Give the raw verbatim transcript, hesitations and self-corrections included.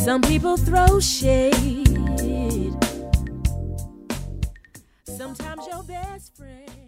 Some people throw shade. Sometimes your best friend.